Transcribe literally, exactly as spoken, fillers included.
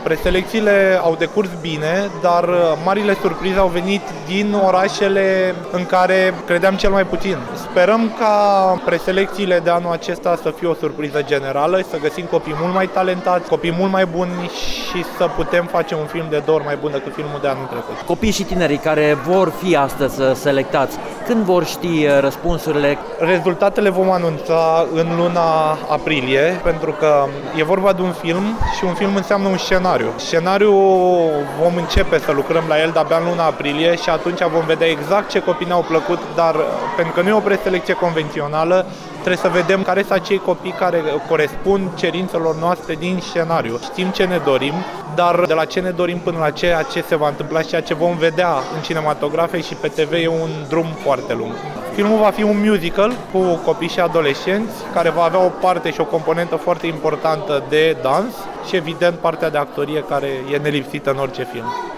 Preselecțiile au decurs bine, dar marile surprize au venit din orașele în care credeam cel mai puțin. Sperăm ca preselecțiile de anul acesta să fie o surpriză generală, să găsim copii mult mai talentați, copii mult mai buni și să putem face un film de două ori mai bun decât filmul de anul trecut. Copiii și tinerii care vor fi astăzi selectați, când vor ști răspunsurile? Rezultatele vom anunța în luna aprilie, pentru că e vorba de un film și un film înseamnă un scenariu. Scenariul vom începe să lucrăm la el de-abia în luna aprilie și atunci vom vedea exact ce copii ne-au plăcut, dar pentru că nu e o preselecție convențională, trebuie să vedem care sunt acei copii care corespund cerințelor noastre din scenariu. Știm ce ne dorim, dar de la ce ne dorim până la ceea ce se va întâmpla și ceea ce vom vedea în cinematografe și pe T V e un drum foarte lung. Filmul va fi un musical cu copii și adolescenți, care va avea o parte și o componentă foarte importantă de dans și, evident, partea de actorie care e nelipsită în orice film.